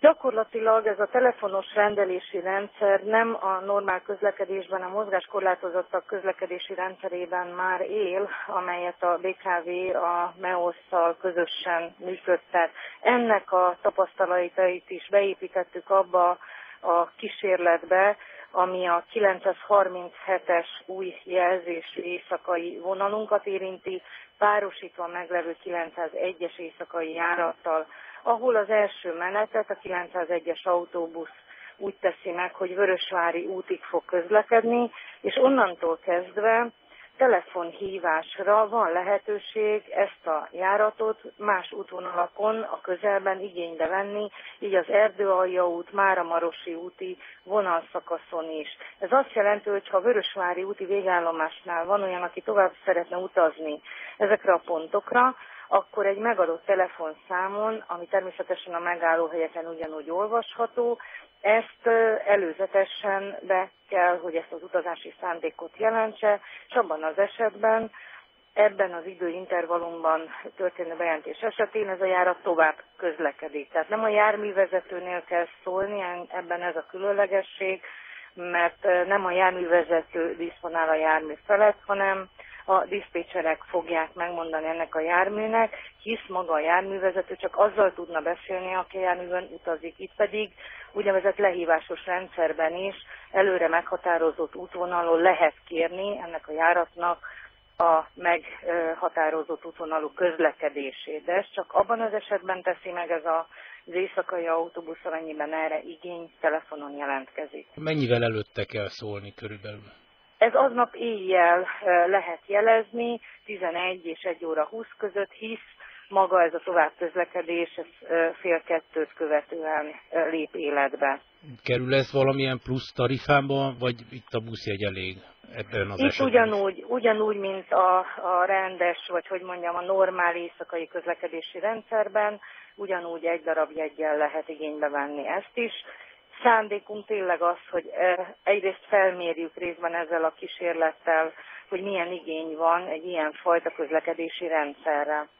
Gyakorlatilag ez a telefonos rendelési rendszer nem a normál közlekedésben, a mozgáskorlátozottak közlekedési rendszerében már él, amelyet a BKV a MEOS-szal közösen működtet. Ennek a tapasztalatait is beépítettük abba a kísérletbe, ami a 937-es új jelzésű éjszakai vonalunkat érinti, párosítva meglevő 901-es éjszakai járattal, ahol az első menetet a 901-es autóbusz úgy teszi meg, hogy Vörösvári útig fog közlekedni, és onnantól kezdve telefonhívásra van lehetőség ezt a járatot más útvonalakon a közelben igénybe venni, így az Erdőalja út, Mára-Marosi úti vonalszakaszon is. Ez azt jelenti, hogy ha a Vörösvári úti végállomásnál van olyan, aki tovább szeretne utazni ezekre a pontokra, akkor egy megadott telefonszámon, ami természetesen a megállóhelyeken ugyanúgy olvasható, ezt előzetesen be kell, hogy ezt az utazási szándékot jelentse, és abban az esetben, ebben az időintervallumban történő bejelentés esetén ez a járat tovább közlekedik. Tehát nem a járművezetőnél kell szólni, ebben ez a különlegesség, mert nem a járművezető diszponál a jármű felett, hanem a diszpécserek fogják megmondani ennek a járműnek, hisz maga a járművezető csak azzal tudna beszélni, aki a járművön utazik. Itt pedig úgynevezett lehívásos rendszerben is előre meghatározott útvonalon lehet kérni ennek a járatnak a meghatározott útvonalú közlekedését. De ez csak abban az esetben teszi meg ez az éjszakai autóbusz, amennyiben erre igény telefonon jelentkezik. Mennyivel előtte kell szólni körülbelül? Ez aznap éjjel lehet jelezni, 11 és 1 óra 20 között, hisz maga ez a továbbközlekedés fél kettőt követően lép életbe. Kerül ez valamilyen plusz tarifába, vagy itt a buszjegy elég ebben az esetben? Itt ugyanúgy, mint a rendes, vagy hogy mondjam, a normál éjszakai közlekedési rendszerben, ugyanúgy egy darab jeggyel lehet igénybe venni ezt is. Szándékunk tényleg az, hogy egyrészt felmérjük részben ezzel a kísérlettel, hogy milyen igény van egy ilyen fajta közlekedési rendszerre.